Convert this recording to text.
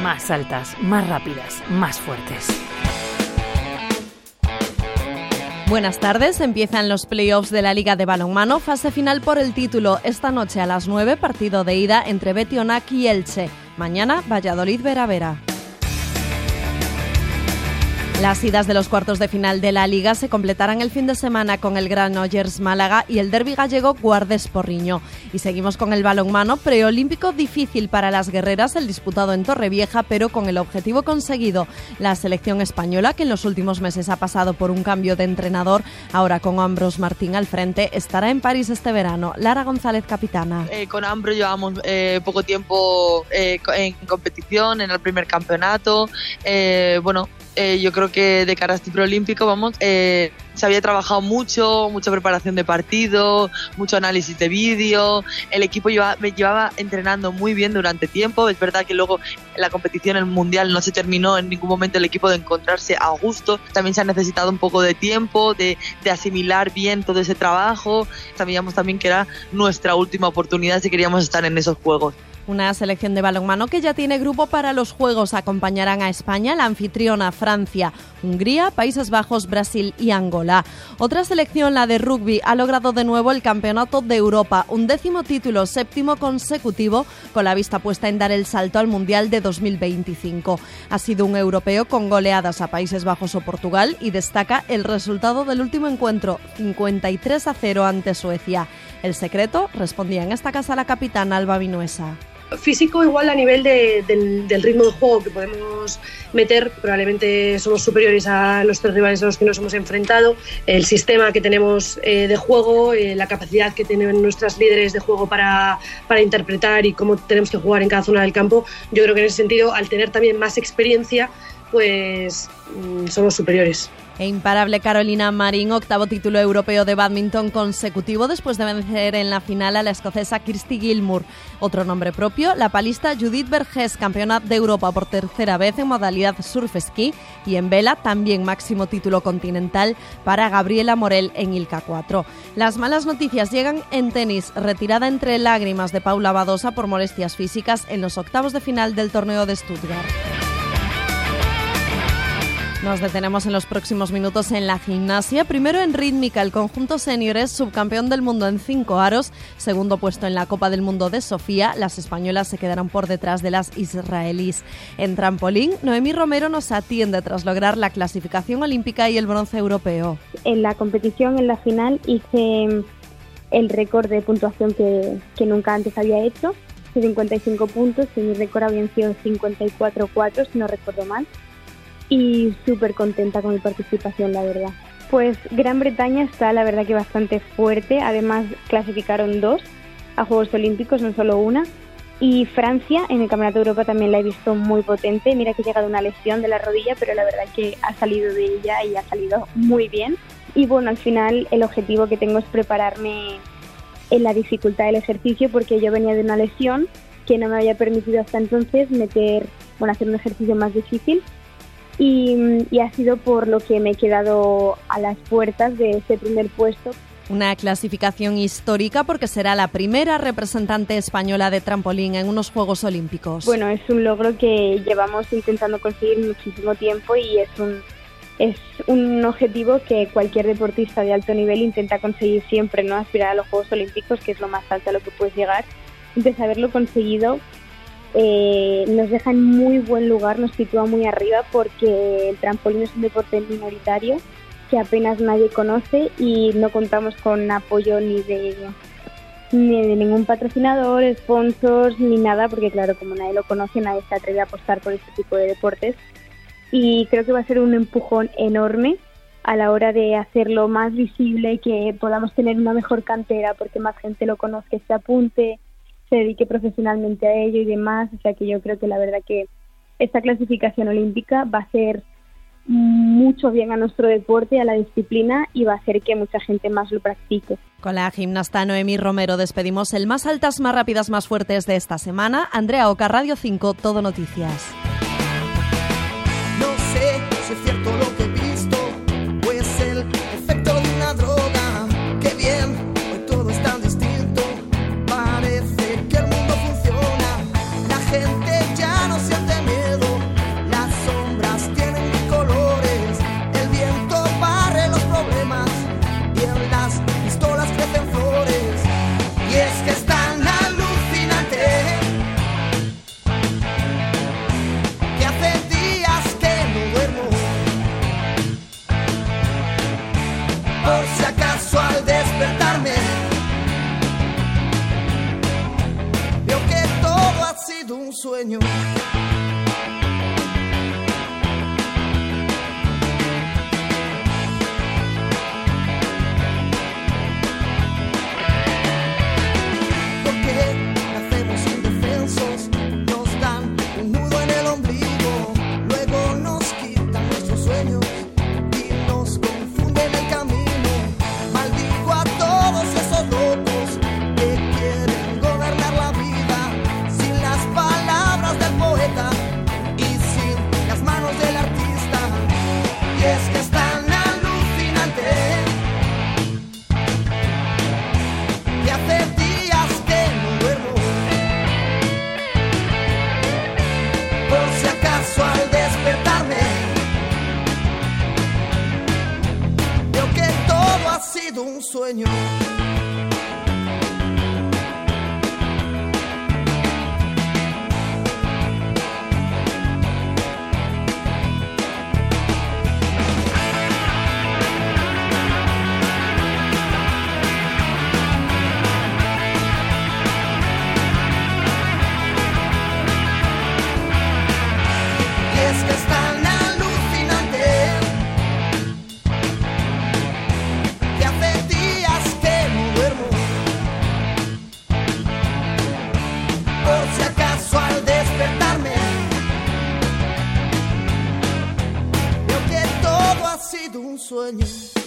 más altas, más rápidas, más fuertes. Buenas tardes, empiezan los playoffs de la Liga de Balonmano, fase final por el título. Esta noche a las 9, partido de ida entre Betionac y Elche. Mañana, Valladolid-Vera. Las idas de los cuartos de final de la Liga se completarán el fin de semana con el Granollers Málaga y el derbi gallego Guardés Porriño. Y seguimos con el balonmano preolímpico difícil para las guerreras, el disputado en Torrevieja, pero con el objetivo conseguido. La selección española, que en los últimos meses ha pasado por un cambio de entrenador, ahora con Ambros Martín al frente, estará en París este verano. Lara González, capitana. Con Ambros llevamos poco tiempo en competición, en el primer campeonato. Yo creo que de cara a este preolímpico se había trabajado mucha preparación de partido, mucho análisis de vídeo. El equipo llevaba entrenando muy bien durante tiempo. Es verdad que luego la competición, el mundial, no se terminó en ningún momento el equipo de encontrarse a gusto. También se ha necesitado un poco de tiempo, de asimilar bien todo ese trabajo. Sabíamos también que era nuestra última oportunidad si queríamos estar en esos juegos. Una selección de balonmano que ya tiene grupo para los Juegos. Acompañarán a España, la anfitriona Francia, Hungría, Países Bajos, Brasil y Angola. Otra selección, la de rugby, ha logrado de nuevo el Campeonato de Europa, un 10º título, 7º consecutivo, con la vista puesta en dar el salto al Mundial de 2025. Ha sido un europeo con goleadas a Países Bajos o Portugal y destaca el resultado del último encuentro, 53-0 ante Suecia. El secreto, respondía en esta casa la capitana Alba Vinuesa. Físico igual a nivel del ritmo de juego que podemos meter, probablemente somos superiores a los 3 rivales a los que nos hemos enfrentado. El sistema que tenemos de juego, la capacidad que tienen nuestras líderes de juego para interpretar y cómo tenemos que jugar en cada zona del campo, yo creo que en ese sentido, al tener también más experiencia, pues somos superiores. E imparable Carolina Marín, 8º título europeo de bádminton consecutivo después de vencer en la final a la escocesa Kirsty Gilmour. Otro nombre propio, la palista Judith Vergés, campeona de Europa por 3ª vez en modalidad surf ski, y en vela también máximo título continental para Gabriela Morel en Ilka 4. Las malas noticias llegan en tenis, retirada entre lágrimas de Paula Badosa por molestias físicas en los octavos de final del torneo de Stuttgart. Nos detenemos en los próximos minutos en la gimnasia. Primero en rítmica, el conjunto seniores, subcampeón del mundo en 5 aros, segundo puesto en la Copa del Mundo de Sofía. Las españolas se quedaron por detrás de las israelíes. En trampolín, Noemí Romero nos atiende tras lograr la clasificación olímpica y el bronce europeo. En la competición, en la final, hice el récord de puntuación que nunca antes había hecho, 55 puntos, y mi récord habían sido 54-4, si no recuerdo mal. Y súper contenta con mi participación, la verdad. Pues Gran Bretaña está, la verdad, que bastante fuerte. Además, clasificaron 2 a Juegos Olímpicos, no solo una. Y Francia, en el Campeonato de Europa, también la he visto muy potente. Mira que llega de una lesión de la rodilla, pero la verdad que ha salido de ella y ha salido muy bien. Y bueno, al final el objetivo que tengo es prepararme en la dificultad del ejercicio, porque yo venía de una lesión que no me había permitido hasta entonces hacer un ejercicio más difícil. Y ha sido por lo que me he quedado a las puertas de ese primer puesto. Una clasificación histórica porque será la primera representante española de trampolín en unos Juegos Olímpicos. Bueno, es un logro que llevamos intentando conseguir muchísimo tiempo y es un objetivo que cualquier deportista de alto nivel intenta conseguir siempre, ¿no? Aspirar a los Juegos Olímpicos, que es lo más alto a lo que puedes llegar. Entonces, haberlo conseguido nos deja en muy buen lugar, nos sitúa muy arriba, porque el trampolín es un deporte minoritario que apenas nadie conoce y no contamos con apoyo ni de ningún patrocinador, sponsors, ni nada, porque claro, como nadie lo conoce, nadie se atreve a apostar por este tipo de deportes, y creo que va a ser un empujón enorme a la hora de hacerlo más visible, que podamos tener una mejor cantera porque más gente lo conozca, se apunte, se dedique profesionalmente a ello y demás. O sea que yo creo que la verdad que esta clasificación olímpica va a hacer mucho bien a nuestro deporte, a la disciplina, y va a hacer que mucha gente más lo practique. Con la gimnasta Noemí Romero despedimos el Más Altas, Más Rápidas, Más Fuertes de esta semana. Andrea Oca, Radio 5, Todo Noticias. No sé si es cierto lo que he visto, o es el efecto de una droga. Qué bien, hoy todo es tan distinto, parece que el mundo funciona. La gente ya no siente miedo. un sueño. Un sueño. Y es que es tan alucinante que hace días que no duermo. Por si acaso al despertarme veo que todo ha sido un sueño.